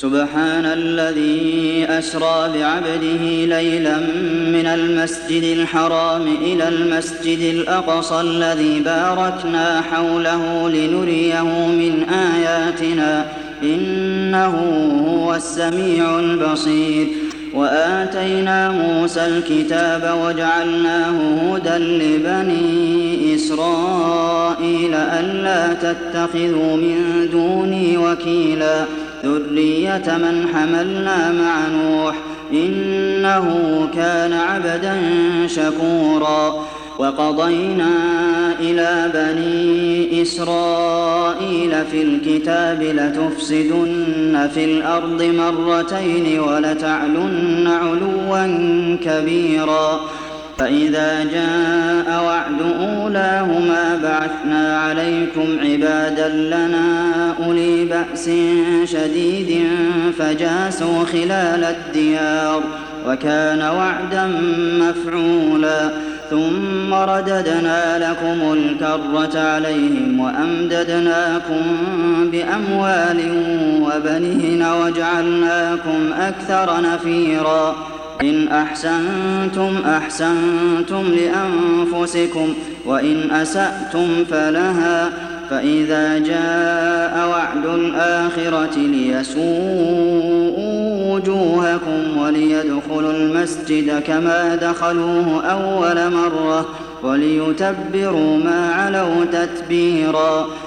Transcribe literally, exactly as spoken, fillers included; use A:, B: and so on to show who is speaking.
A: سبحان الذي أسرى بعبده ليلا من المسجد الحرام إلى المسجد الأقصى الذي باركنا حوله لنريه من آياتنا إنه هو السميع البصير وآتينا موسى الكتاب وجعلناه هدى لبني إسرائيل ألا تتخذوا من دوني وكيلا ذرية من حملنا مع نوح إنه كان عبدا شكورا وقضينا إلى بني إسرائيل في الكتاب لتفسدن في الأرض مرتين ولتعلن علوا كبيرا فإذا جاء وعد أولاهما بعثنا عليكم عبادا لنا أولي بأس شديد فجاسوا خلال الديار وكان وعدا مفعولا ثم رددنا لكم الكرة عليهم وأمددناكم بأموال وبنين وجعلناكم أكثر نفيرا إن أحسنتم أحسنتم لأنفسكم وإن أسأتم فلها فإذا جاء وعد الآخرة ليسوءوا وجوهكم وليدخلوا المسجد كما دخلوه أول مرة وليتبروا ما علوا تتبيرا